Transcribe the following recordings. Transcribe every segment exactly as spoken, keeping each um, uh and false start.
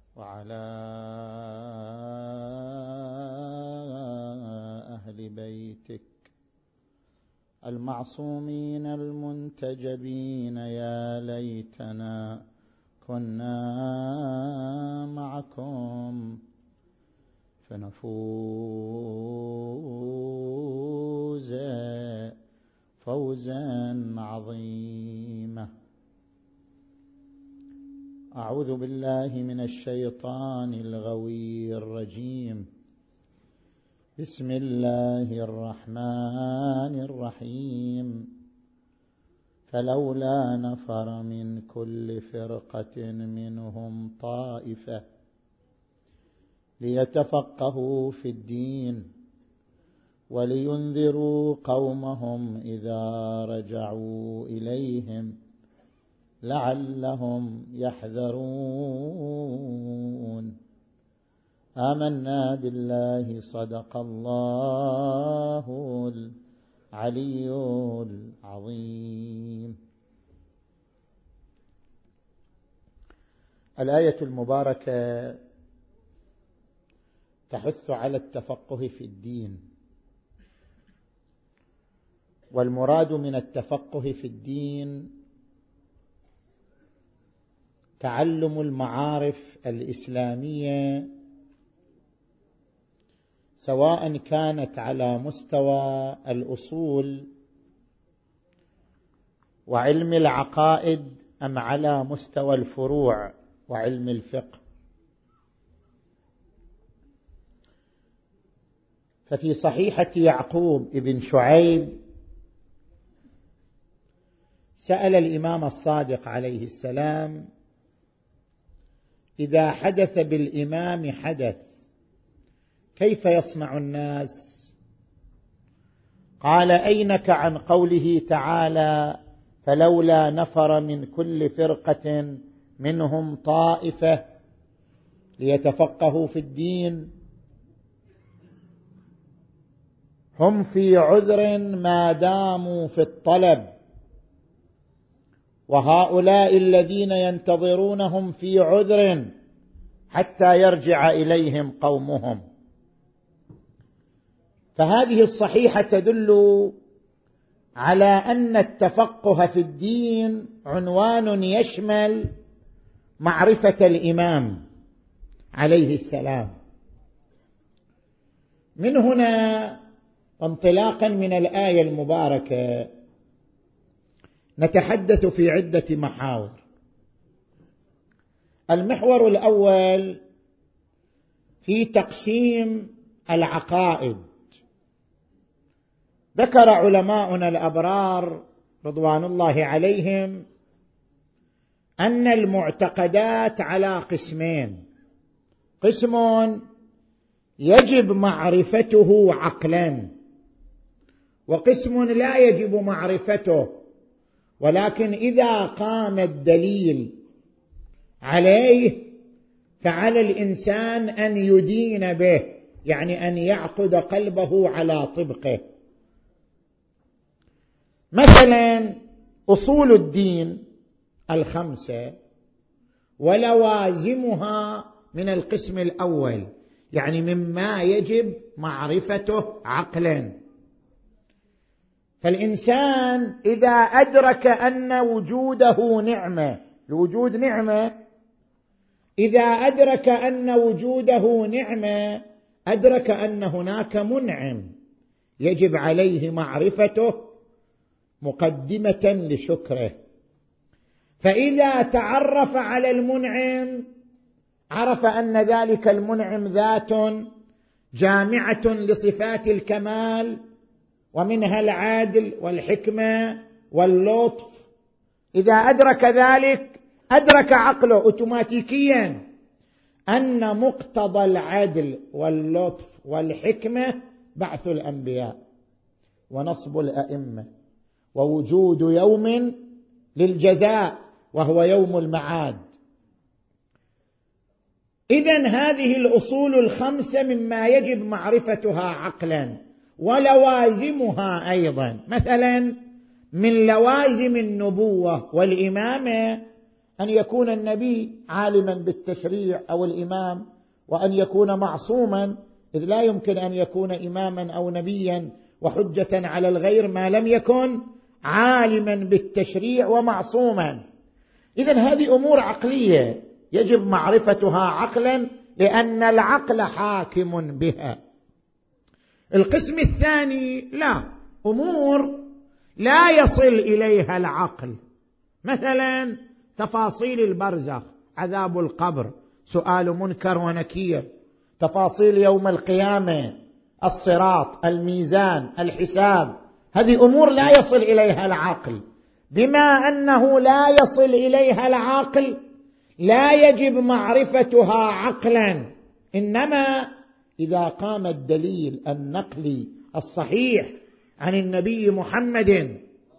وعلى أهل بيتك المعصومين المنتجبين. يا ليتنا كنا معكم فنفوز فوزا عظيما. أعوذ بالله من الشيطان الغوي الرجيم. بسم الله الرحمن الرحيم. فلولا نفر من كل فرقة منهم طائفة ليتفقهوا في الدين ولينذروا قومهم إذا رجعوا إليهم لعلهم يحذرون. آمنا بالله صدق الله العلي العظيم. الآية المباركة تحث على التفقه في الدين، والمراد من التفقه في الدين تعلم المعارف الإسلامية، سواء كانت على مستوى الأصول وعلم العقائد أم على مستوى الفروع وعلم الفقه. ففي صحيحة يعقوب ابن شعيب سأل الإمام الصادق عليه السلام: إذا حدث بالإمام حدث كيف يصنع الناس؟ قال: أينك عن قوله تعالى: فلولا نفر من كل فرقة منهم طائفة ليتفقهوا في الدين. هم في عذر ما داموا في الطلب، وهؤلاء الذين ينتظرونهم في عذر حتى يرجع إليهم قومهم. فهذه الصحيحة تدل على أن التفقه في الدين عنوان يشمل معرفة الإمام عليه السلام. من هنا انطلاقا من الآية المباركة نتحدث في عدة محاور. المحور الأول في تقسيم العقائد. ذكر علماؤنا الأبرار رضوان الله عليهم أن المعتقدات على قسمين: قسم يجب معرفته عقلا، وقسم لا يجب معرفته، ولكن إذا قام الدليل عليه فعلى الإنسان أن يدين به، يعني أن يعقد قلبه على طبقه. مثلا أصول الدين الخمسة ولوازمها من القسم الأول، يعني مما يجب معرفته عقلا. فالإنسان إذا أدرك أن وجوده نعمة، الوجود نعمة، إذا أدرك أن وجوده نعمة أدرك أن هناك منعم يجب عليه معرفته مقدمة لشكره. فإذا تعرف على المنعم عرف أن ذلك المنعم ذات جامعة لصفات الكمال، ومنها العدل والحكمة واللطف. إذا أدرك ذلك أدرك عقله أوتوماتيكيا أن مقتضى العدل واللطف والحكمة بعث الأنبياء ونصب الأئمة ووجود يوم للجزاء وهو يوم المعاد. إذن هذه الأصول الخمسة مما يجب معرفتها عقلا، ولوازمها أيضا. مثلا من لوازم النبوة والإمامة أن يكون النبي عالما بالتشريع أو الإمام، وأن يكون معصوما، إذ لا يمكن أن يكون إماما أو نبيا وحجة على الغير ما لم يكن عالما بالتشريع ومعصوما. إذن هذه أمور عقلية يجب معرفتها عقلا، لأن العقل حاكم بها. القسم الثاني لا، أمور لا يصل إليها العقل، مثلا تفاصيل البرزخ، عذاب القبر، سؤال منكر ونكير، تفاصيل يوم القيامة، الصراط، الميزان، الحساب، هذه أمور لا يصل إليها العقل. بما أنه لا يصل إليها العقل لا يجب معرفتها عقلا، إنما إذا قام الدليل النقلي الصحيح عن النبي محمد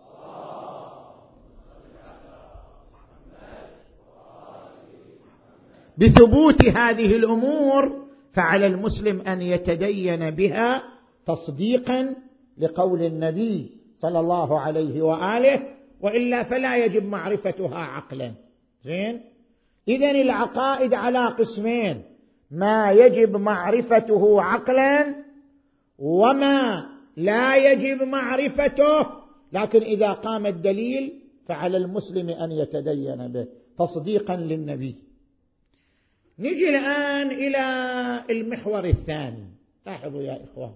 بثبوت هذه الأمور، فعلى المسلم أن يتدين بها تصديقا لقول النبي صلى الله عليه وآله، وإلا فلا يجب معرفتها عقلا. زين؟ إذن العقائد على قسمين: ما يجب معرفته عقلا، وما لا يجب معرفته لكن إذا قام الدليل فعلى المسلم أن يتدين به تصديقا للنبي. نجي الآن إلى المحور الثاني. لاحظوا يا إخوان،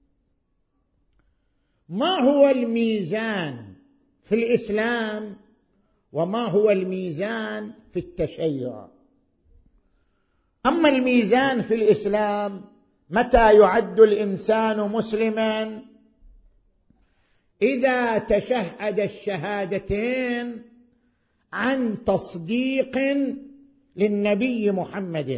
ما هو الميزان في الإسلام وما هو الميزان في التشيع؟ أما الميزان في الإسلام، متى يعد الإنسان مسلما؟ إذا تشهد الشهادتين عن تصديق للنبي محمد.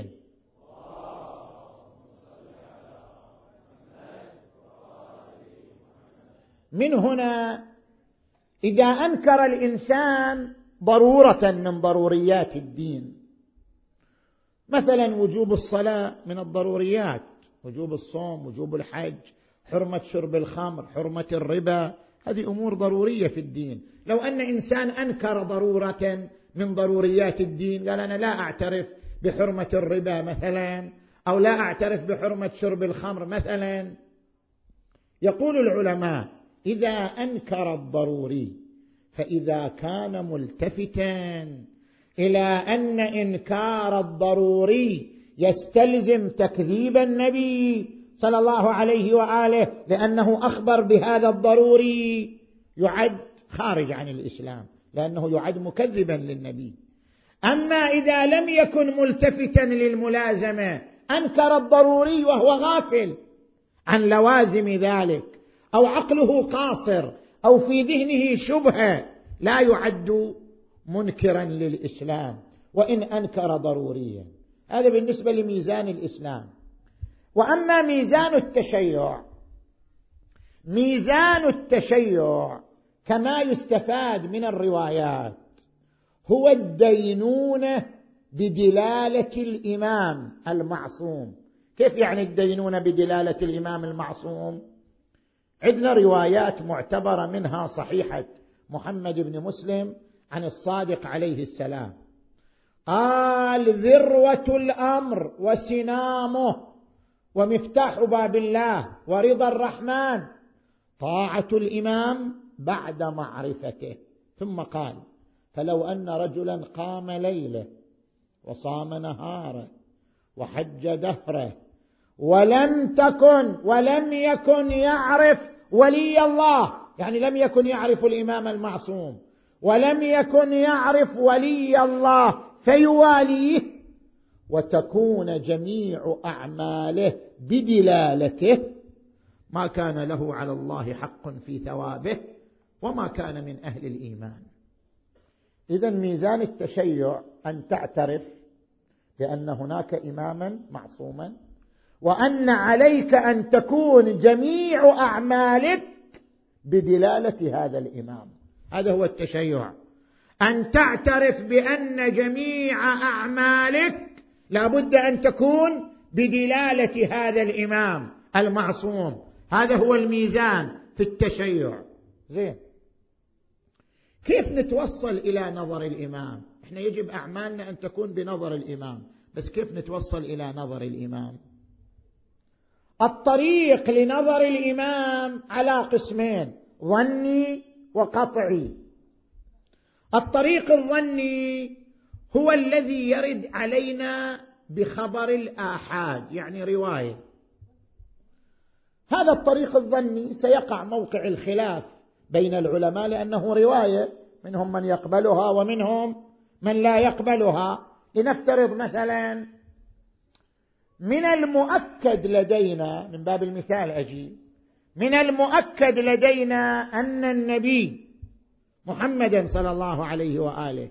من هنا إذا أنكر الإنسان ضرورة من ضروريات الدين، مثلا وجوب الصلاة من الضروريات، وجوب الصوم، وجوب الحج، حرمة شرب الخمر، حرمة الربا، هذه أمور ضرورية في الدين. لو أن إنسان أنكر ضرورة من ضروريات الدين، قال أنا لا أعترف بحرمة الربا مثلا، أو لا أعترف بحرمة شرب الخمر مثلا، يقول العلماء إذا أنكر الضروري، فإذا كان ملتفتا إلى أن إنكار الضروري يستلزم تكذيب النبي صلى الله عليه وآله لأنه أخبر بهذا الضروري، يعد خارج عن الإسلام، لأنه يعد مكذبا للنبي. أما إذا لم يكن ملتفتا للملازمة، أنكر الضروري وهو غافل عن لوازم ذلك، أو عقله قاصر، أو في ذهنه شبهة، لا يعد منكرا للإسلام وإن أنكر ضروريا. هذا بالنسبة لميزان الإسلام. وأما ميزان التشيع، ميزان التشيع كما يستفاد من الروايات هو الدينونة بدلالة الإمام المعصوم. كيف يعني الدينونة بدلالة الإمام المعصوم؟ عندنا روايات معتبرة، منها صحيحة محمد بن مسلم عن الصادق عليه السلام قال: ذروة الأمر وسنامه ومفتاح باب الله ورضا الرحمن طاعة الإمام بعد معرفته. ثم قال: فلو أن رجلا قام ليله وصام نهاره وحج دهره ولم تكن ولم يكن يعرف ولي الله، يعني لم يكن يعرف الإمام المعصوم، ولم يكن يعرف ولي الله فيواليه، وتكون جميع أعماله بدلالته، ما كان له على الله حق في ثوابه وما كان من أهل الإيمان. إذن ميزان التشيع أن تعترف بأن هناك إماما معصوما، وأن عليك أن تكون جميع أعمالك بدلالة هذا الإمام. هذا هو التشيع، أن تعترف بأن جميع أعمالك لابد أن تكون بدلالة هذا الإمام المعصوم. هذا هو الميزان في التشيع. زين، كيف نتوصل إلى نظر الإمام؟ إحنا يجب أعمالنا أن تكون بنظر الإمام، بس كيف نتوصل إلى نظر الإمام؟ الطريق لنظر الإمام على قسمين: ظني وقطعي. الطريق الظني هو الذي يرد علينا بخبر الآحاد، يعني رواية. هذا الطريق الظني سيقع موقع الخلاف بين العلماء لأنه رواية، منهم من يقبلها ومنهم من لا يقبلها. لنفترض مثلا من المؤكد لدينا، من باب المثال أجي، من المؤكد لدينا أن النبي محمدا صلى الله عليه وآله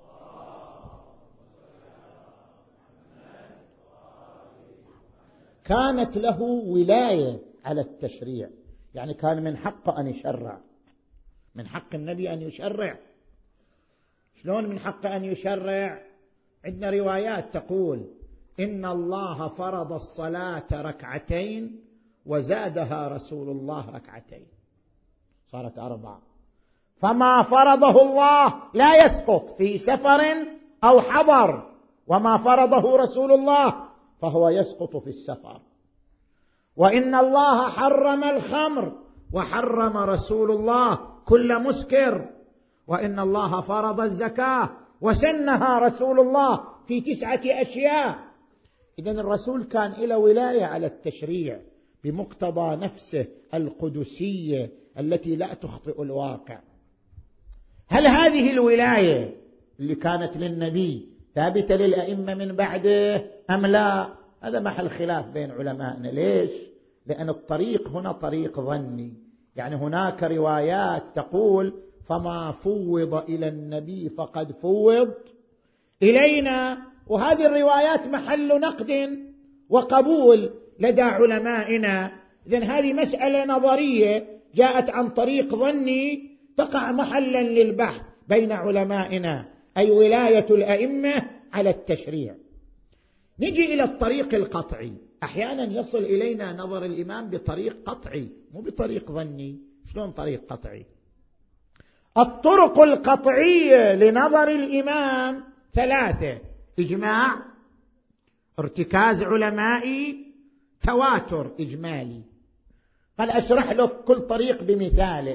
كانت له ولاية على التشريع، يعني كان من حقه أن يشرع، من حق النبي أن يشرع. شلون من حقه أن يشرع؟ عندنا روايات تقول إن الله فرض الصلاة ركعتين وزادها رسول الله ركعتين، صارت أربعة. فما فرضه الله لا يسقط في سفر أو حضر، وما فرضه رسول الله فهو يسقط في السفر. وإن الله حرم الخمر وحرم رسول الله كل مسكر، وإن الله فرض الزكاة وسنها رسول الله في تسعة أشياء. إذن الرسول كان له ولاية على التشريع بمقتضى نفسه القدسية التي لا تخطئ الواقع. هل هذه الولاية اللي كانت للنبي ثابتة للأئمة من بعده أم لا؟ هذا محل خلاف بين علمائنا. ليش؟ لأن الطريق هنا طريق ظني، يعني هناك روايات تقول فما فوض إلى النبي فقد فوض إلينا، وهذه الروايات محل نقد وقبول لدى علمائنا. إذن هذه مسألة نظرية جاءت عن طريق ظني تقع محلا للبحث بين علمائنا، أي ولاية الأئمة على التشريع. نجي إلى الطريق القطعي. أحيانا يصل إلينا نظر الإمام بطريق قطعي مو بطريق ظني. شلون طريق قطعي؟ الطرق القطعية لنظر الإمام ثلاثة: إجماع، ارتكاز علمائي، تواتر إجمالي. قال أشرح لك كل طريق بمثاله.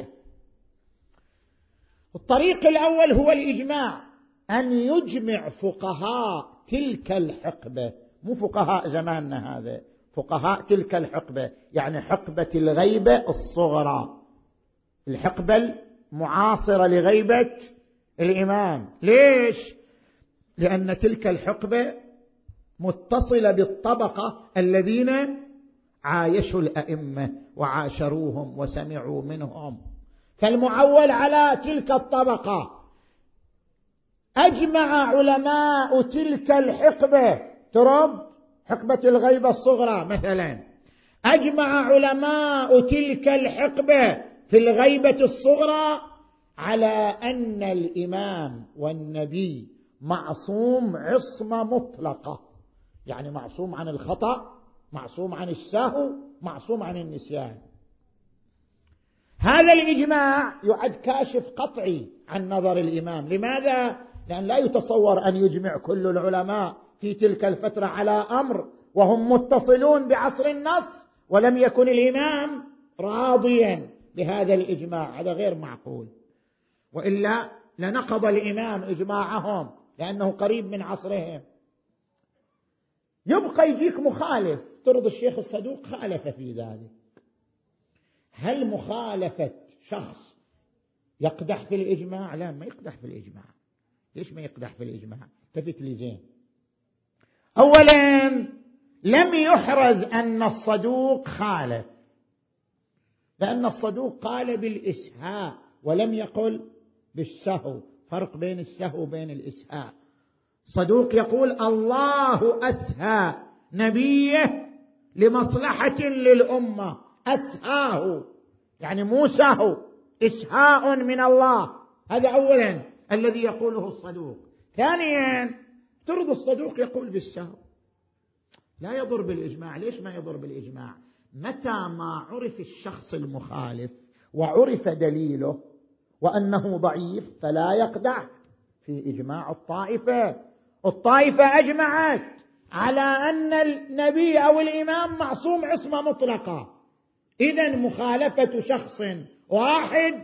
الطريق الأول هو الإجماع، أن يجمع فقهاء تلك الحقبة، مو فقهاء زماننا هذا، فقهاء تلك الحقبة، يعني حقبة الغيبة الصغرى، الحقبة المعاصرة لغيبة الإمام. ليش؟ لأن تلك الحقبة متصلة بالطبقة الذين عايشوا الأئمة وعاشروهم وسمعوا منهم، فالمعول على تلك الطبقة. أجمع علماء تلك الحقبة، ترب حقبة الغيبة الصغرى مثلا، أجمع علماء تلك الحقبة في الغيبة الصغرى على أن الإمام والنبي معصوم عصمة مطلقة، يعني معصوم عن الخطأ، معصوم عن السهو، معصوم عن النسيان. هذا الإجماع يعد كاشف قطعي عن نظر الإمام. لماذا؟ لأن لا يتصور أن يجمع كل العلماء في تلك الفترة على أمر وهم متصلون بعصر النص ولم يكن الإمام راضيا بهذا الإجماع، هذا غير معقول، وإلا لنقض الإمام إجماعهم لأنه قريب من عصرهم. يبقى يجيك مخالف، ترد الشيخ الصدوق خالف في ذلك. هل مخالفة شخص يقدح في الإجماع؟ لا، ما يقدح في الإجماع. ليش ما يقدح في الإجماع؟ التفت لي زين. أولا، لم يحرز أن الصدوق خالف، لأن الصدوق قال بالإسهاء ولم يقل بالسهو. فرق بين السهو وبين الإسهاء. صدوق يقول الله أسهى نبيه لمصلحة للأمة، أسهاه يعني مو سهو، إسهاء من الله. هذا أولا الذي يقوله الصدوق. ثانيا، ترد الصدوق يقول بالسهو، لا يضر بالإجماع. ليش ما يضر بالإجماع؟ متى ما عرف الشخص المخالف وعرف دليله وأنه ضعيف فلا يقدح في إجماع الطائفة. الطائفة أجمعت على أن النبي أو الإمام معصوم عصمة مطلقة، إذن مخالفة شخص واحد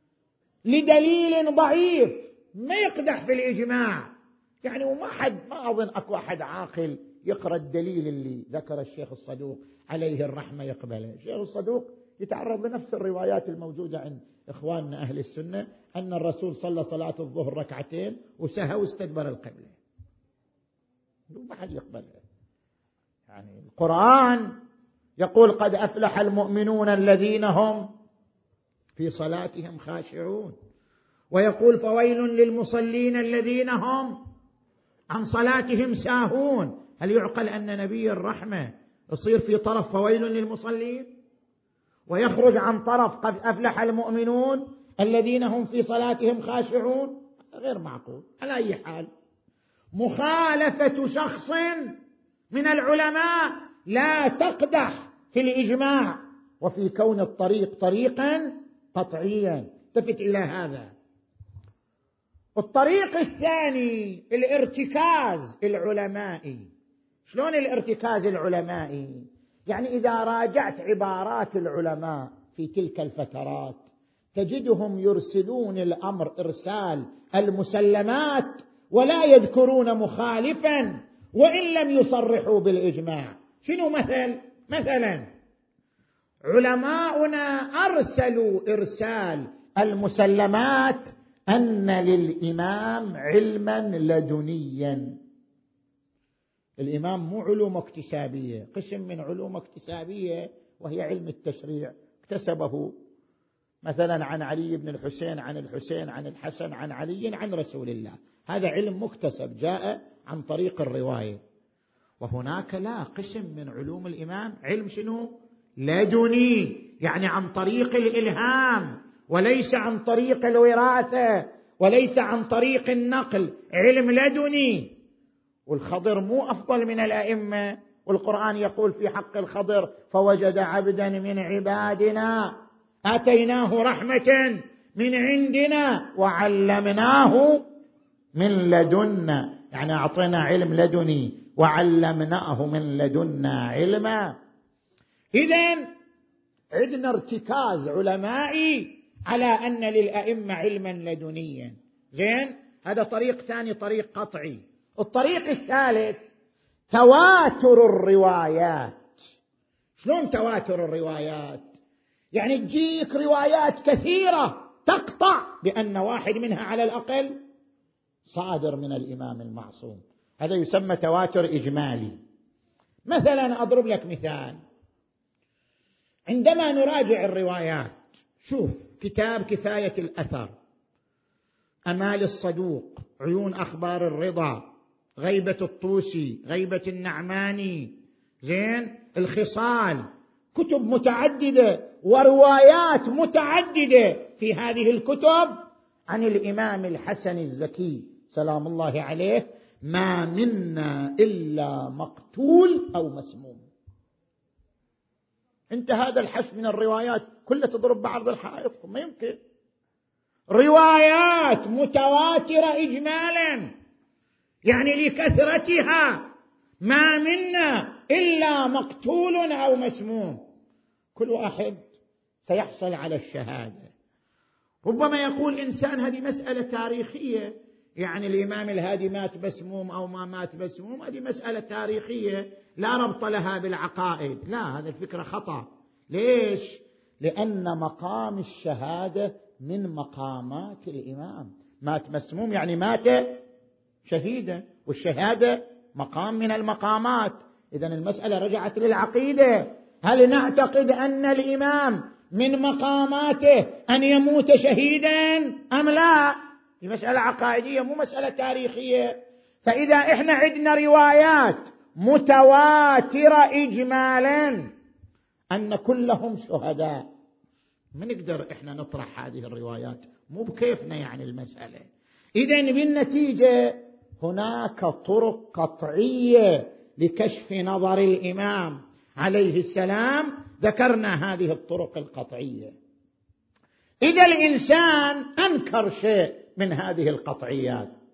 لدليل ضعيف ما يقدح في الإجماع. يعني وما حد ما أظن أكو أحد عاقل يقرأ الدليل اللي ذكر الشيخ الصدوق عليه الرحمة يقبله. الشيخ الصدوق يتعرض لنفس الروايات الموجودة عند إخواننا أهل السنة أن الرسول صلى صلاة الظهر ركعتين وسهى واستدبر القبلة، ما حد يقبلها. يعني القرآن يقول قد أفلح المؤمنون الذين هم في صلاتهم خاشعون، ويقول فويل للمصلين الذين هم عن صلاتهم ساهون. هل يعقل أن نبي الرحمة يصير في طرف فويل للمصلين ويخرج عن طرف قد أفلح المؤمنون الذين هم في صلاتهم خاشعون؟ غير معقول. على أي حال مخالفة شخص من العلماء لا تقدح في الإجماع وفي كون الطريق طريقا قطعيا. التفت إلى هذا. الطريق الثاني الارتكاز العلمائي. شلون الارتكاز العلمائي؟ يعني إذا راجعت عبارات العلماء في تلك الفترات تجدهم يرسلون الأمر إرسال المسلمات ولا يذكرون مخالفا وإن لم يصرحوا بالإجماع. شنو مثل؟ مثلا علماؤنا أرسلوا إرسال المسلمات أن للإمام علما لدنيا. الإمام مو علوم اكتسابية، قسم من علوم اكتسابية وهي علم التشريع اكتسبه مثلا عن علي بن الحسين عن الحسين عن الحسن عن علي عن رسول الله. هذا علم مكتسب جاء عن طريق الرواية. وهناك لا قسم من علوم الإمام علم شنو؟ لدني، يعني عن طريق الإلهام وليس عن طريق الوراثة وليس عن طريق النقل، علم لدني. والخضر مو أفضل من الأئمة، والقرآن يقول في حق الخضر فوجد عبدا من عبادنا آتيناه رحمة من عندنا وعلمناه من لدنا، يعني أعطينا علم لدني وعلمناه من لدنا علما. إذن عندنا ارتكاز علمائي على أن للأئمة علما لدنيا. زين، هذا طريق ثاني، طريق قطعي. الطريق الثالث تواتر الروايات. شلون تواتر الروايات؟ يعني تجيك روايات كثيرة تقطع بأن واحد منها على الأقل صادر من الإمام المعصوم. هذا يسمى تواتر إجمالي. مثلا أضرب لك مثال. عندما نراجع الروايات، شوف كتاب كفاية الأثر، أمال الصدوق، عيون أخبار الرضا، غيبة الطوسي، غيبة النعماني، زين، الخصال، كتب متعددة وروايات متعددة في هذه الكتب عن الإمام الحسن الزكي سلام الله عليه: ما منا إلا مقتول أو مسموم. انت هذا الحشد من الروايات كلها تضرب بعرض الحائط، ما يمكن. روايات متواترة إجمالا، يعني لكثرتها، ما منا إلا مقتول أو مسموم. كل واحد سيحصل على الشهادة. ربما يقول إنسان هذه مسألة تاريخية، يعني الإمام الهادي مات مسموم أو ما مات مسموم، هذه مسألة تاريخية لا ربط لها بالعقائد. لا، هذا الفكرة خطأ. ليش؟ لأن مقام الشهادة من مقامات الإمام. مات مسموم يعني مات شهيدا، والشهادة مقام من المقامات. إذن المسألة رجعت للعقيدة. هل نعتقد أن الإمام من مقاماته أن يموت شهيدا أم لا؟ دي مسألة عقائدية مو مسألة تاريخية. فإذا إحنا عندنا روايات متواترة إجمالا أن كلهم شهداء، ما نقدر إحنا نطرح هذه الروايات، مو بكيفنا يعني المسألة. إذن بالنتيجة هناك طرق قطعية لكشف نظر الإمام عليه السلام، ذكرنا هذه الطرق القطعية. إذا الإنسان أنكر شيء من هذه القطعيات،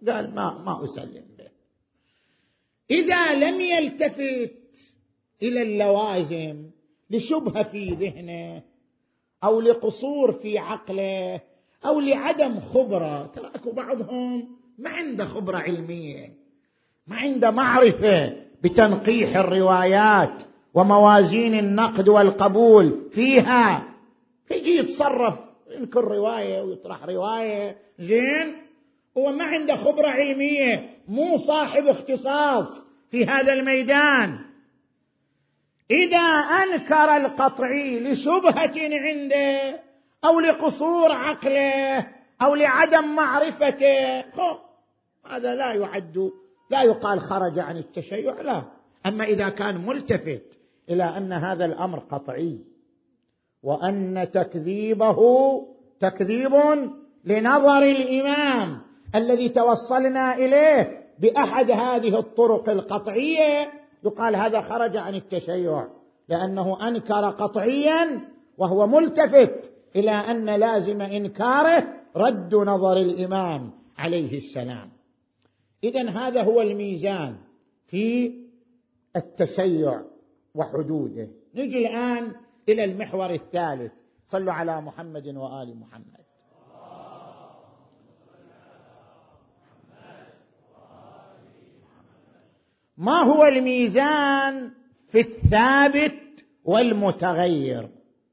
قال ما, ما أسلم به. إذا لم يلتفت إلى اللوازم لشبهة في ذهنه أو لقصور في عقله أو لعدم خبرة، تراكوا بعضهم ما عنده خبرة علمية، ما عنده معرفة بتنقيح الروايات وموازين النقد والقبول فيها، فيجي يتصرف ينكر رواية ويطرح رواية زين، هو ما عنده خبرة علمية، مو صاحب اختصاص في هذا الميدان. إذا أنكر القطعي لشبهة عنده أو لقصور عقله أو لعدم معرفته، هذا لا يعد، لا يقال خرج عن التشيع، لا. أما إذا كان ملتفت إلى أن هذا الأمر قطعي وأن تكذيبه تكذيب لنظر الإمام الذي توصلنا إليه بأحد هذه الطرق القطعية، يقال هذا خرج عن التشيع، لأنه أنكر قطعيا وهو ملتفت إلى أن لازم إنكاره رد نظر الإمام عليه السلام. إذن هذا هو الميزان في التشيع وحدوده. نجي الآن إلى المحور الثالث. صلوا على محمد وآل محمد. ما هو الميزان في الثابت والمتغير؟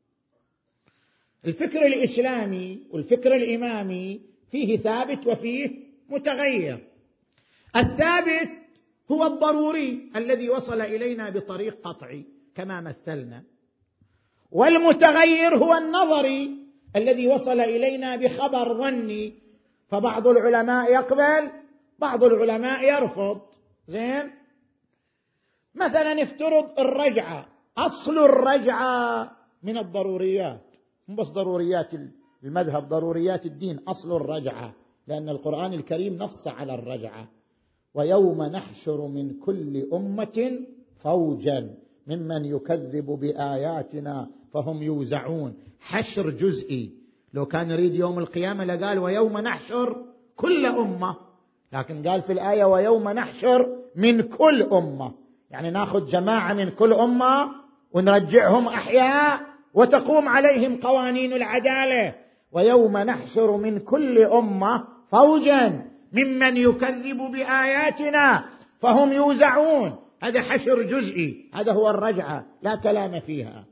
الفكر الإسلامي والفكر الإمامي فيه ثابت وفيه متغير. الثابت هو الضروري الذي وصل إلينا بطريق قطعي كما مثلنا، والمتغير هو النظري الذي وصل إلينا بخبر ظني، فبعض العلماء يقبل بعض العلماء يرفض. زين، مثلا افترض الرجعة، أصل الرجعة من الضروريات، مو بس ضروريات المذهب، ضروريات الدين، أصل الرجعة، لأن القرآن الكريم نص على الرجعة: ويوم نحشر من كل أمة فوجا ممن يكذب بآياتنا فهم يوزعون. حشر جزئي، لو كان يريد يوم القيامة لقال ويوم نحشر كل أمة، لكن قال في الآية ويوم نحشر من كل أمة، يعني ناخذ جماعة من كل أمة ونرجعهم أحياء وتقوم عليهم قوانين العدالة. ويوم نحشر من كل أمة فوجا ممن يكذب بآياتنا فهم يوزعون. هذا حشر جزئي، هذا هو الرجعة، لا كلام فيها.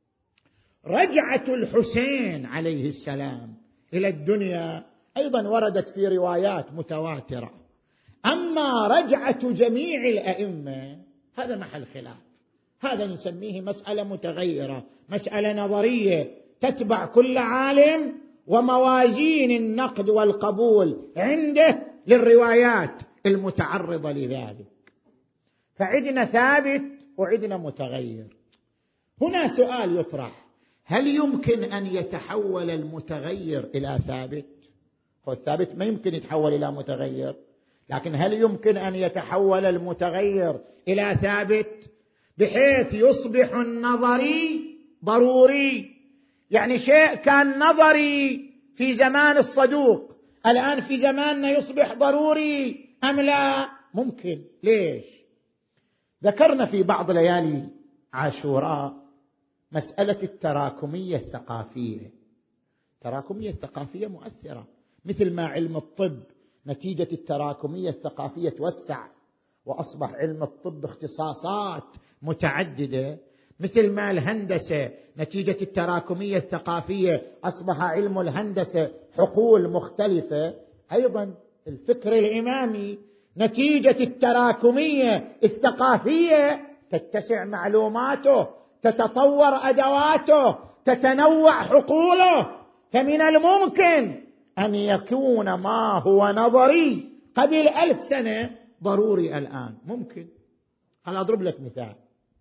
رجعة الحسين عليه السلام إلى الدنيا أيضا وردت في روايات متواترة. أما رجعة جميع الأئمة هذا محل خلاف، هذا نسميه مسألة متغيرة، مسألة نظرية تتبع كل عالم وموازين النقد والقبول عنده للروايات المتعرضة لذلك. فعندنا ثابت وعندنا متغير. هنا سؤال يطرح: هل يمكن أن يتحول المتغير إلى ثابت؟ هو الثابت ما يمكن يتحول إلى متغير، لكن هل يمكن أن يتحول المتغير إلى ثابت بحيث يصبح النظري ضروري؟ يعني شيء كان نظري في زمان الصدوق الآن في زماننا يصبح ضروري أم لا؟ ممكن. ليش؟ ذكرنا في بعض ليالي عاشوراء مسألة التراكمية الثقافية. التراكمية الثقافية مؤثرة، مثل ما علم الطب نتيجة التراكمية الثقافية توسع وأصبح علم الطب اختصاصات متعددة، مثل ما الهندسة نتيجة التراكمية الثقافية أصبح علم الهندسة حقول مختلفة. أيضا الفكر الإمامي نتيجة التراكمية الثقافية تتسع معلوماته، تتطور أدواته، تتنوع حقوله. فمن الممكن أن يكون ما هو نظري قبل ألف سنة ضروري الآن، ممكن. أنا أضرب لك مثال: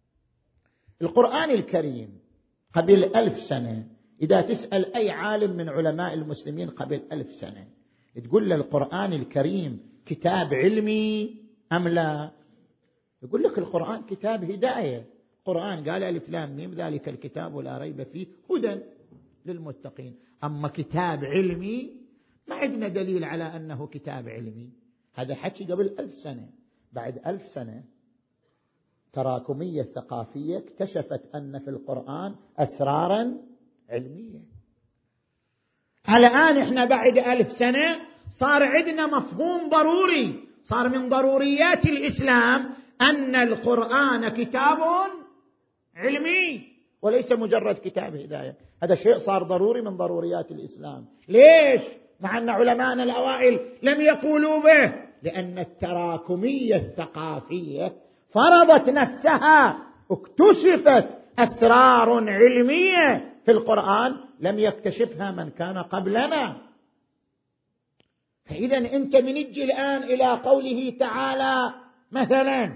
القرآن الكريم قبل ألف سنة، إذا تسأل أي عالم من علماء المسلمين قبل ألف سنة تقول له القرآن الكريم كتاب علمي أم لا؟ يقول لك القرآن كتاب هداية. القرآن قال ألف لام ميم ذلك الكتاب لا ريب فيه هدى للمتقين. أما كتاب علمي ما عندنا دليل على أنه كتاب علمي، هذا حكي قبل ألف سنة. بعد ألف سنة تراكمية الثقافية اكتشفت أن في القرآن أسرارا علمية. الآن إحنا بعد ألف سنة صار عندنا مفهوم ضروري، صار من ضروريات الإسلام أن القرآن كتاب علمي وليس مجرد كتاب هداية. هذا شيء صار ضروري من ضروريات الإسلام. ليش؟ مع أن علماءنا الأوائل لم يقولوا به، لأن التراكمية الثقافية فرضت نفسها، اكتشفت أسرار علمية في القرآن لم يكتشفها من كان قبلنا. فإذا أنت من تجي الآن إلى قوله تعالى مثلا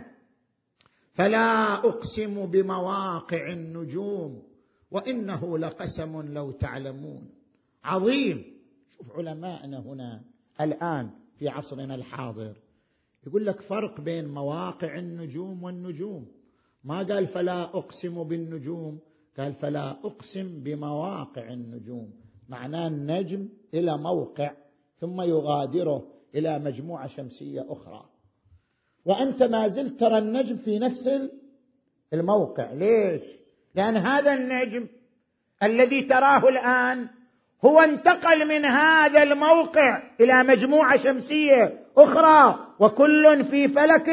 فلا أقسم بمواقع النجوم وإنه لقسم لو تعلمون عظيم. شوف علماءنا هنا الآن في عصرنا الحاضر يقول لك فرق بين مواقع النجوم والنجوم. ما قال فلا أقسم بالنجوم، قال فلا أقسم بمواقع النجوم. معناه النجم إلى موقع ثم يغادره إلى مجموعة شمسية أخرى، وأنت ما زلت ترى النجم في نفس الموقع. ليش؟ لأن هذا النجم الذي تراه الآن هو انتقل من هذا الموقع إلى مجموعة شمسية أخرى، وكل في فلك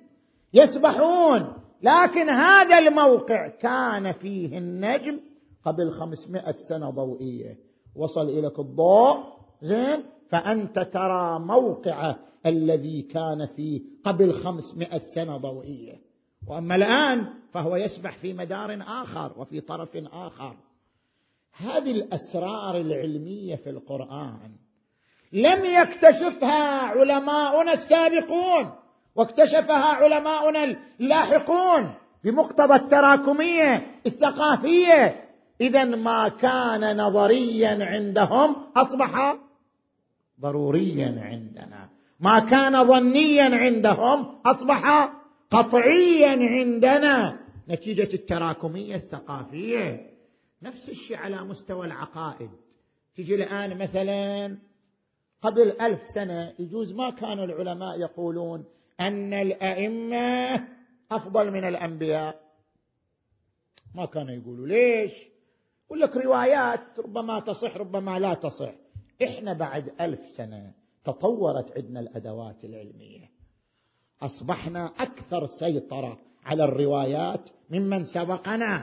يسبحون. لكن هذا الموقع كان فيه النجم قبل خمسمائة سنة ضوئية، وصل إليك الضوء زين، فأنت ترى موقعه الذي كان فيه قبل خمسمائة سنة ضوئية. وأما الآن فهو يسبح في مدار آخر وفي طرف آخر. هذه الأسرار العلمية في القرآن لم يكتشفها علماؤنا السابقون، واكتشفها علماؤنا اللاحقون بمقتضى التراكمية الثقافية. إذن ما كان نظريا عندهم أصبح ضروريا عندنا، ما كان ظنيا عندهم أصبح قطعيا عندنا نتيجة التراكمية الثقافية. نفس الشيء على مستوى العقائد. تجي الآن مثلا قبل ألف سنة يجوز ما كانوا العلماء يقولون أن الأئمة أفضل من الأنبياء، ما كانوا يقولوا. ليش؟ يقول لك روايات ربما تصح ربما لا تصح. إحنا بعد ألف سنة تطورت عندنا الأدوات العلمية، أصبحنا أكثر سيطرة على الروايات ممن سبقنا،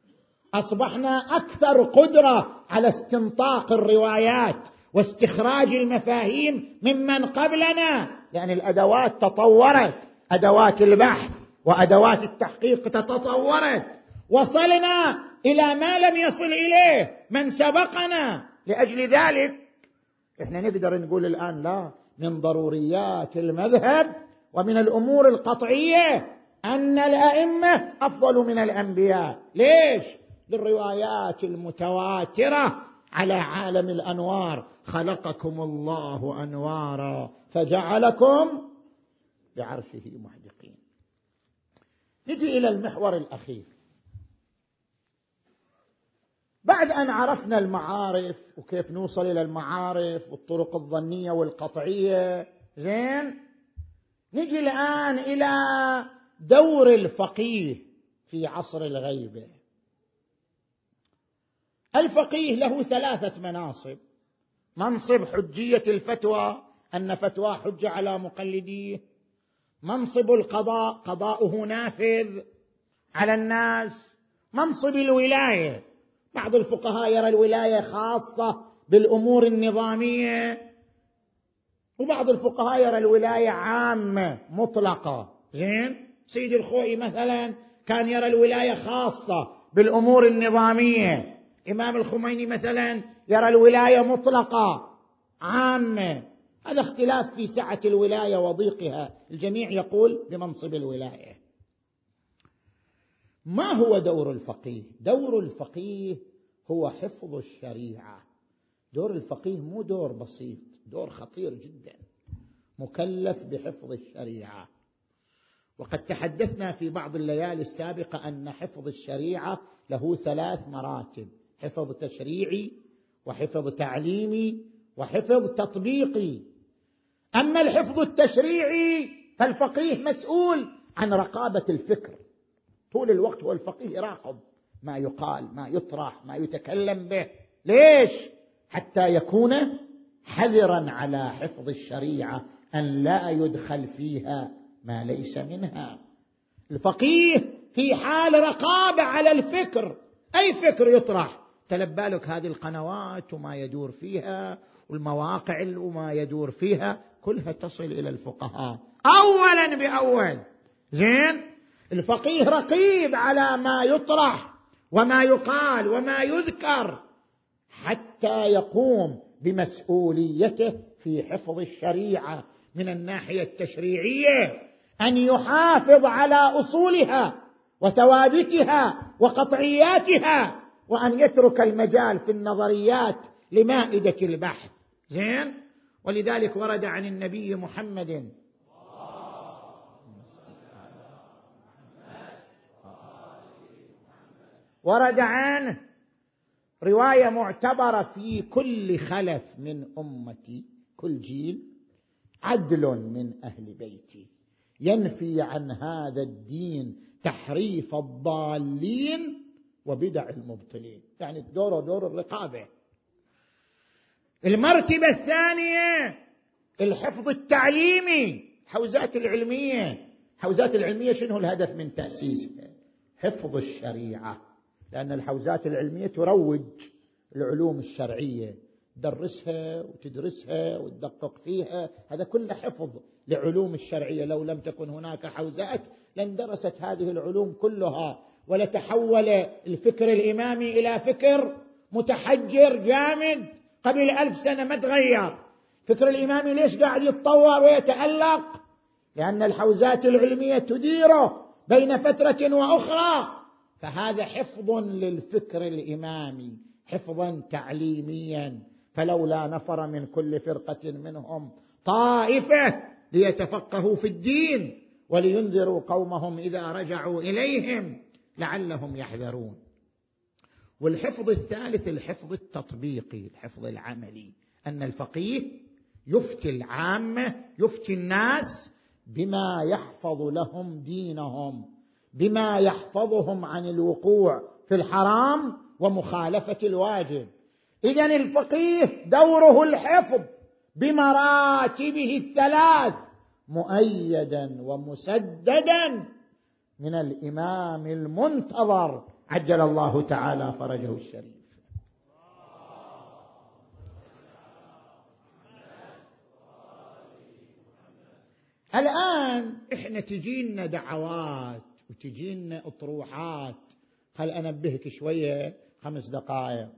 أصبحنا أكثر قدرة على استنطاق الروايات واستخراج المفاهيم ممن قبلنا، لأن الأدوات تطورت، أدوات البحث وأدوات التحقيق تطورت، وصلنا إلى ما لم يصل إليه من سبقنا. لأجل ذلك إحنا نقدر نقول الآن لا، من ضروريات المذهب ومن الأمور القطعية أن الأئمة أفضل من الأنبياء. ليش؟ للروايات المتواترة على عالم الأنوار. خلقكم الله أنوارا فجعلكم بعرشه محدقين. نجي إلى المحور الأخير. بعد أن عرفنا المعارف وكيف نوصل إلى المعارف والطرق الظنية والقطعية، زين، نجي الآن إلى دور الفقيه في عصر الغيبة. الفقيه له ثلاثة مناصب: منصب حجية الفتوى، أن فتوى حجة على مقلديه; منصب القضاء، قضاؤه نافذ على الناس; منصب الولاية، بعض الفقهاء يرى الولاية خاصة بالأمور النظامية، وبعض الفقهاء يرى الولاية عامة مطلقة. زين، سيد الخوئي مثلا كان يرى الولاية خاصة بالأمور النظامية. إمام الخميني مثلا يرى الولاية مطلقة عامة. هذا اختلاف في سعة الولاية وضيقها، الجميع يقول بمنصب الولاية. ما هو دور الفقيه؟ دور الفقيه هو حفظ الشريعة. دور الفقيه مو دور بسيط، دور خطير جدا، مكلف بحفظ الشريعة. وقد تحدثنا في بعض الليالي السابقة أن حفظ الشريعة له ثلاث مراتب: حفظ تشريعي، وحفظ تعليمي، وحفظ تطبيقي. أما الحفظ التشريعي فالفقيه مسؤول عن رقابة الفكر، طول الوقت هو الفقيه يراقب ما يقال، ما يطرح، ما يتكلم به. ليش؟ حتى يكون حذرا على حفظ الشريعة، أن لا يدخل فيها ما ليس منها. الفقيه في حال رقابة على الفكر، أي فكر يطرح، تلبالك هذه القنوات وما يدور فيها والمواقع وما يدور فيها كلها تصل إلى الفقهاء أولا بأول. زين، الفقيه رقيب على ما يطرح وما يقال وما يذكر، حتى يقوم بمسؤوليته في حفظ الشريعة من الناحية التشريعية، أن يحافظ على أصولها وثوابتها وقطعياتها، وأن يترك المجال في النظريات لمائدة البحث. زين، ولذلك ورد عن النبي محمد ورد عنه رواية معتبرة في كل خلف من أمتي، كل جيل عدل من أهل بيتي ينفي عن هذا الدين تحريف الضالين وبدع المبطلين. يعني دور دور الرقابة. المرتبة الثانية الحفظ التعليمي، حوزات العلمية. حوزات العلمية شنو الهدف من تأسيسها؟ حفظ الشريعة، لأن الحوزات العلمية تروج العلوم الشرعية، تدرسها وتدرسها وتدقق فيها، هذا كله حفظ لعلوم الشرعية. لو لم تكن هناك حوزات لاندرست هذه العلوم كلها، ولتحول الفكر الإمامي إلى فكر متحجر جامد قبل ألف سنة ما تغير. فكر الإمامي ليش قاعد يتطور ويتألق؟ لأن الحوزات العلمية تديره بين فترة وأخرى. فهذا حفظ للفكر الإمامي، حفظا تعليميا. فلولا نفر من كل فرقة منهم طائفة ليتفقهوا في الدين ولينذروا قومهم إذا رجعوا إليهم لعلهم يحذرون. والحفظ الثالث الحفظ التطبيقي، الحفظ العملي، أن الفقيه يفتي العامة، يفتي الناس بما يحفظ لهم دينهم، بما يحفظهم عن الوقوع في الحرام ومخالفة الواجب. إذن الفقيه دوره الحفظ بمراتبه الثلاث، مؤيدا ومسددا من الإمام المنتظر عجل الله تعالى فرجه الشريف. الآن إحنا تجينا دعوات وتجينا أطروحات، خل أنبهك شوية خمس دقائق.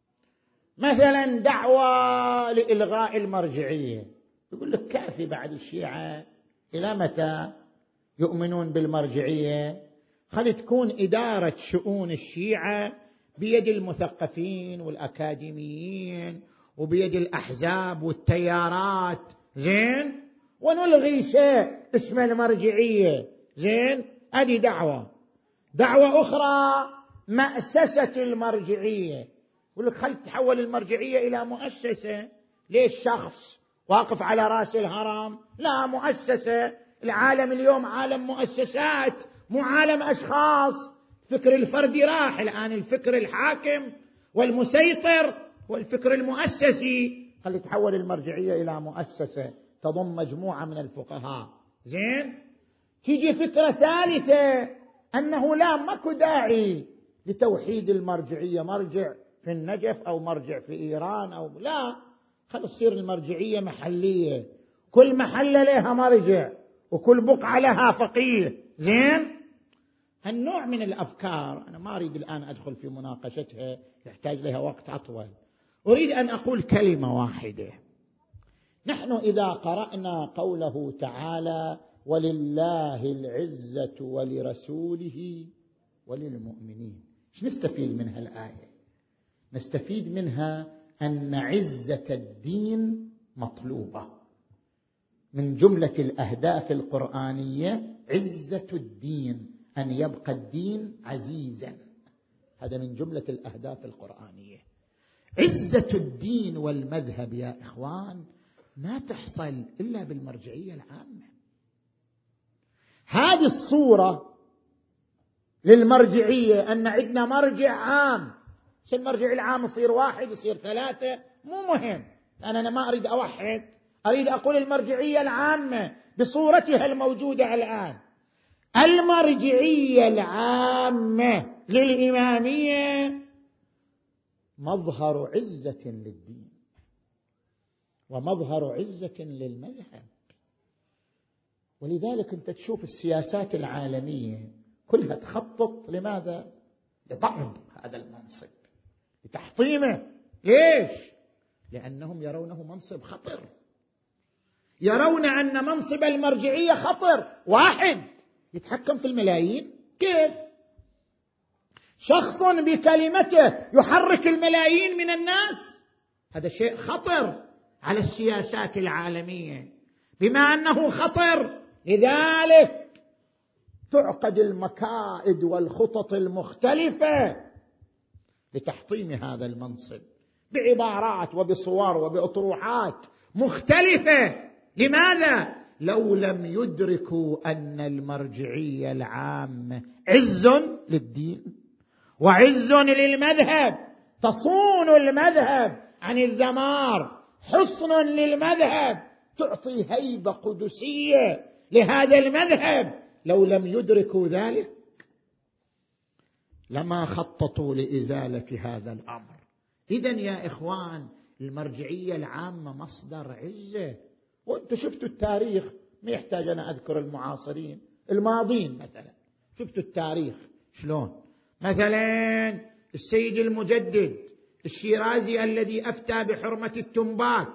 مثلا دعوة لإلغاء المرجعية، يقول لك كافي بعد الشيعة، إلى متى يؤمنون بالمرجعية؟ خل تكون إدارة شؤون الشيعة بيد المثقفين والأكاديميين وبيد الأحزاب والتيارات. زين، ونلغي شيء اسمه المرجعية. زين، هذه دعوة. دعوة أخرى مأسسة المرجعية، يقول لك خل تحول المرجعية إلى مؤسسة. ليش شخص واقف على رأس الهرم؟ لا، مؤسسة. العالم اليوم عالم مؤسسات مو عالم أشخاص. الفكر الفردي راح، الآن الفكر الحاكم والمسيطر هو الفكر المؤسسي. خل تحول المرجعية إلى مؤسسة تضم مجموعة من الفقهاء. زين، تيجي فكرة ثالثة أنه لا ماكو داعي لتوحيد المرجعية، مرجع في النجف أو مرجع في إيران أو لا، خل تصير المرجعية محلية، كل محلة لها مرجع وكل بقعة لها فقيه. زين، هالنوع من الأفكار أنا ما أريد الآن أدخل في مناقشتها، يحتاج لها وقت أطول. أريد أن أقول كلمة واحدة. نحن إذا قرأنا قوله تعالى ولله العزة ولرسوله وللمؤمنين، ايش نستفيد من هالآية؟ نستفيد منها أن عزة الدين مطلوبة. من جملة الأهداف القرآنية عزة الدين، أن يبقى الدين عزيزا، هذا من جملة الأهداف القرآنية. عزة الدين والمذهب يا إخوان ما تحصل إلا بالمرجعية العامة. هذه الصورة للمرجعية أن عندنا مرجع عام، المرجع العام يصير واحد يصير ثلاثة مو مهم، أنا ما أريد أوحد، أريد أقول المرجعية العامة بصورتها الموجودة الآن. المرجعية العامة للإمامية مظهر عزة للدين ومظهر عزة للمذهب، ولذلك أنت تشوف السياسات العالمية كلها تخطط لماذا؟ لضعف هذا المنصب، لتحطيمه. ليش؟ لأنهم يرونه منصب خطر، يرون أن منصب المرجعية خطر. واحد يتحكم في الملايين، كيف؟ شخص بكلمته يحرك الملايين من الناس، هذا شيء خطر على السياسات العالمية. بما أنه خطر لذلك تعقد المكائد والخطط المختلفة لتحطيم هذا المنصب بعبارات وبصور وبأطروحات مختلفة. لماذا؟ لو لم يدركوا أن المرجعية العامة عز للدين وعز للمذهب، تصون المذهب عن الدمار، حصن للمذهب، تعطي هيبة قدسية لهذا المذهب. لو لم يدركوا ذلك لما خططوا لإزالة هذا الأمر. إذن يا إخوان، المرجعية العامة مصدر عزة. وانتم شفتوا التاريخ، ما يحتاج أنا أذكر المعاصرين الماضين. مثلا شفتوا التاريخ شلون؟ مثلا السيد المجدد الشيرازي الذي أفتى بحرمة التنباك،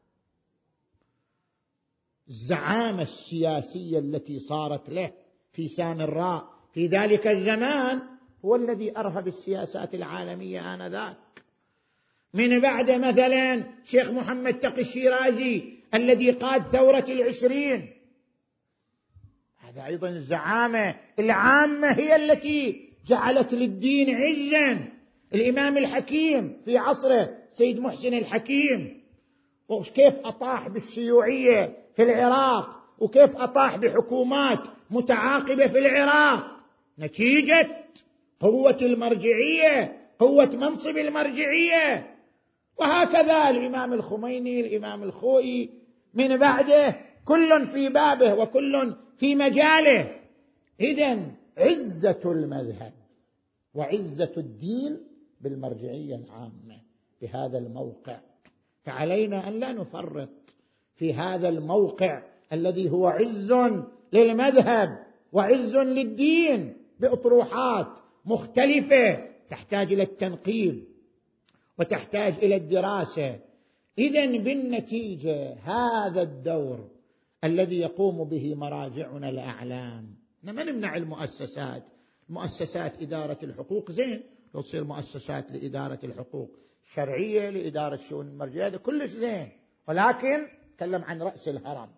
الزعامة السياسية التي صارت له في سامراء في ذلك الزمان هو الذي أرهب السياسات العالمية آنذاك. من بعد مثلا شيخ محمد تقي الشيرازي الذي قاد ثورة العشرين، هذا أيضا الزعامة العامة هي التي جعلت للدين عزا. الإمام الحكيم في عصره سيد محسن الحكيم، وكيف أطاح بالشيوعية في العراق، وكيف أطاح بحكومات متعاقبة في العراق، نتيجة قوة المرجعية، قوة منصب المرجعية. وهكذا الإمام الخميني، الإمام الخوئي من بعده، كل في بابه وكل في مجاله. إذن عزة المذهب وعزة الدين بالمرجعية العامة بهذا الموقع، فعلينا أن لا نفرط في هذا الموقع الذي هو عز للمذهب وعز للدين بأطروحات مختلفة تحتاج إلى التنقيب وتحتاج إلى الدراسة. إذن بالنتيجة هذا الدور الذي يقوم به مراجعنا الأعلام، ما نمنع المؤسسات، مؤسسات إدارة الحقوق زين، لو تصير مؤسسات لإدارة الحقوق الشرعية لإدارة شؤون المرجعية هذا كلش زين، ولكن تكلم عن رأس الهرم.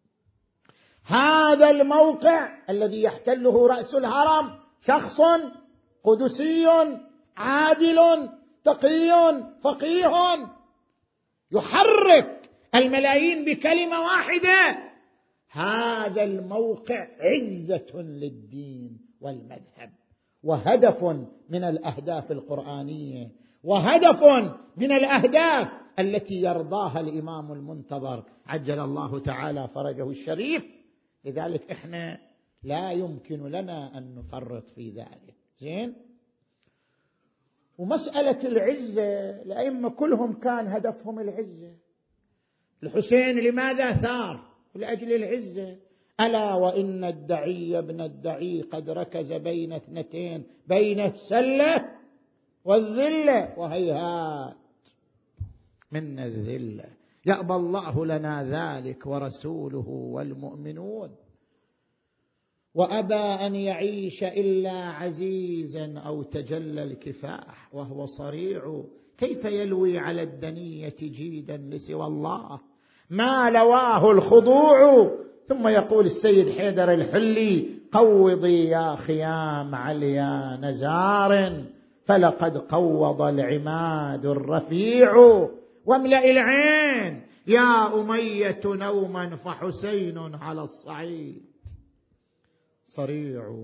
هذا الموقع الذي يحتله رأس الهرم شخص قدسي عادل تقي فقيه يحرك الملايين بكلمة واحدة. هذا الموقع عزة للدين والمذهب، وهدف من الأهداف القرآنية، وهدف من الأهداف التي يرضاها الإمام المنتظر عجل الله تعالى فرجه الشريف. لذلك إحنا لا يمكن لنا أن نفرط في ذلك. زين. ومسألة العزة الأئمة كلهم كان هدفهم العزة. الحسين لماذا ثار؟ لأجل العزة. ألا وإن الدعي ابن الدعي قد ركز بين اثنتين، بين السلة والذلة، وهيهات من الذلة يأبى الله لنا ذلك ورسوله والمؤمنون. وأبى أن يعيش إلا عزيزا أو تجلى الكفاح وهو صريع، كيف يلوي على الدنية جيدا لسوى الله ما لواه الخضوع. ثم يقول السيد حيدر الحلي قوضي يا خيام عليا نزار فلقد قوض العماد الرفيع، واملأ العين يا أمية نوما فحسين على الصعيد صريع.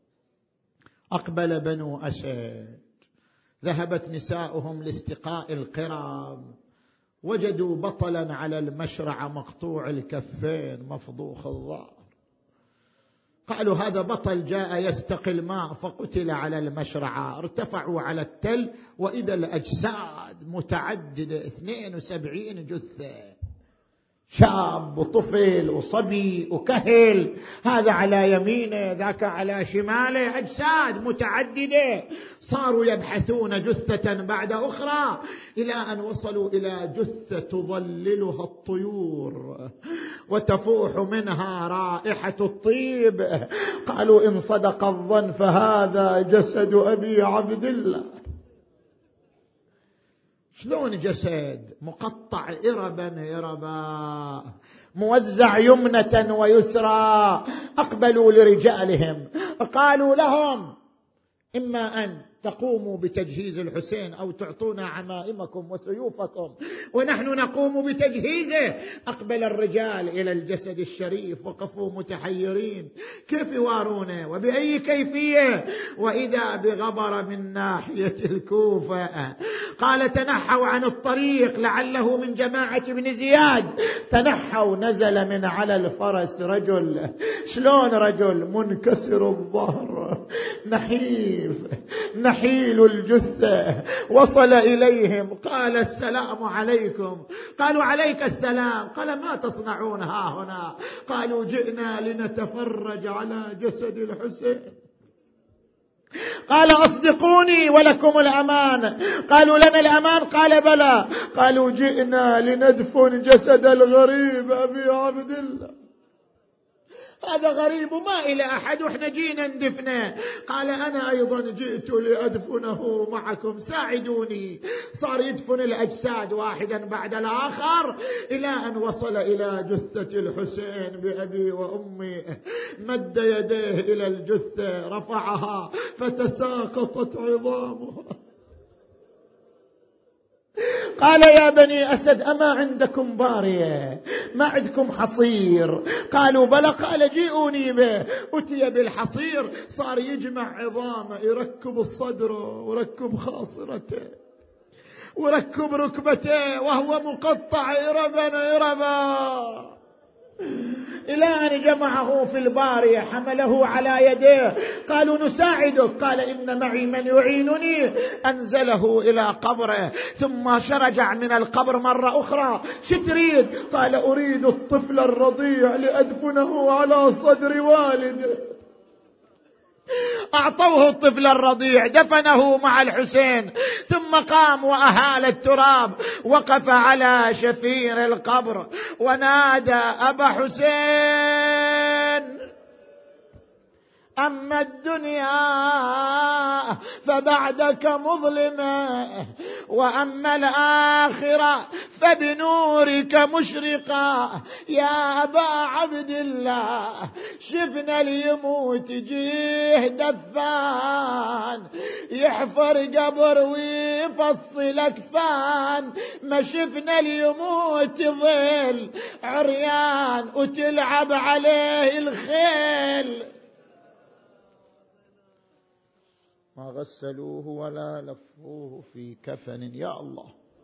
أقبل بنو أسد، ذهبت نساؤهم لاستقاء القرب، وجدوا بطلا على المشرع مقطوع الكفين مفضوخ الظهر. قالوا هذا بطل جاء يستقي الماء فقتل على المشرعة. ارتفعوا على التل وإذا الأجساد متعددة، اثنين وسبعين جثة، شاب وطفل وصبي وكهل، هذا على يمينه ذاك على شماله، أجساد متعددة. صاروا يبحثون جثة بعد أخرى إلى أن وصلوا إلى جثة تظللها الطيور وتفوح منها رائحة الطيب. قالوا إن صدق الظن فهذا جسد أبي عبد الله. شلون جسد مقطع إربا إربا، موزع يمنة ويسرى. أقبلوا لرجالهم قالوا لهم إما أن تقوموا بتجهيز الحسين أو تعطونا عمائمكم وسيوفكم ونحن نقوم بتجهيزه. أقبل الرجال إلى الجسد الشريف، وقفوا متحيرين كيف يوارونه وبأي كيفية، وإذا بغبر من ناحية الكوفة. قال تنحوا عن الطريق لعله من جماعة ابن زياد. تنحوا، نزل من على الفرس رجل. شلون رجل؟ منكسر الظهر، نحيف نحيل الجثة. وصل إليهم قال السلام عليكم. قالوا عليك السلام. قال ما تصنعون ها هنا؟ قالوا جئنا لنتفرج على جسد الحسين. قال أصدقوني ولكم الأمان. قالوا لنا الأمان. قال بلى. قالوا جئنا لندفن جسد الغريب أبي عبد الله. هذا غريب ما إلى أحد وإحنا جينا ندفنه. قال أنا أيضا جئت لأدفنه معكم، ساعدوني. صار يدفن الأجساد واحدا بعد الآخر إلى أن وصل إلى جثة الحسين بأبي وأمي. مد يديه إلى الجثة، رفعها فتساقطت عظامها. قال يا بني أسد أما عندكم بارية؟ ما عندكم حصير؟ قالوا بلى. قال جيئوني به. أتي بالحصير، صار يجمع عظامه، يركب الصدر وركب خاصرته وركب ركبته وهو مقطع إربا إربا، إلى أن جمعه في البارية، حمله على يديه. قالوا نساعدك. قال إن معي من يعينني. أنزله إلى قبره ثم رجع من القبر مرة أخرى. شو تريد؟ قال أريد الطفل الرضيع لأدفنه على صدر والده. أعطوه الطفل الرضيع، دفنه مع الحسين، ثم قام وأهال التراب، وقف على شفير القبر ونادى أبا حسين أما الدنيا فبعدك مظلمة، وأما الآخرة فبنورك مشرقة. يا أبا عبد الله شفنا ليموت جيه دفان، يحفر قبر ويفصل أكفان، ما شفنا ليموت ظل عريان وتلعب عليه الخيل. ما غسلوه ولا لفوه في كفن. يا الله،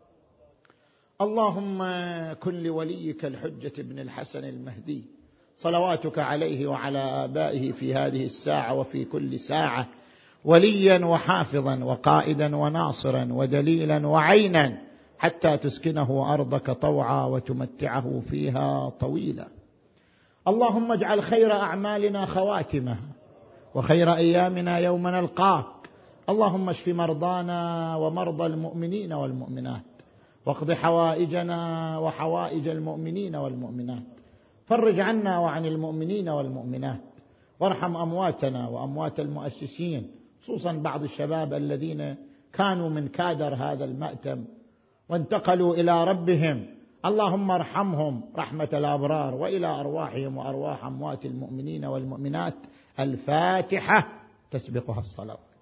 اللهم كن لوليك الحجة بن الحسن المهدي صلواتك عليه وعلى آبائه في هذه الساعة وفي كل ساعة وليا وحافظا وقائدا وناصرا ودليلا وعينا، حتى تسكنه أرضك طوعا وتمتعه فيها طويلا. اللهم اجعل خير أعمالنا خواتمها وخير أيامنا يوم نلقاك. اللهم اشف مرضانا ومرضى المؤمنين والمؤمنات، واقض حوائجنا وحوائج المؤمنين والمؤمنات، فرج عنا وعن المؤمنين والمؤمنات، وارحم أمواتنا وأموات المؤسسين، خصوصا بعض الشباب الذين كانوا من كادر هذا المأتم وانتقلوا إلى ربهم. اللهم ارحمهم رحمة الأبرار، وإلى أرواحهم وأرواح أموات المؤمنين والمؤمنات. الفاتحة تسبقها الصلاة.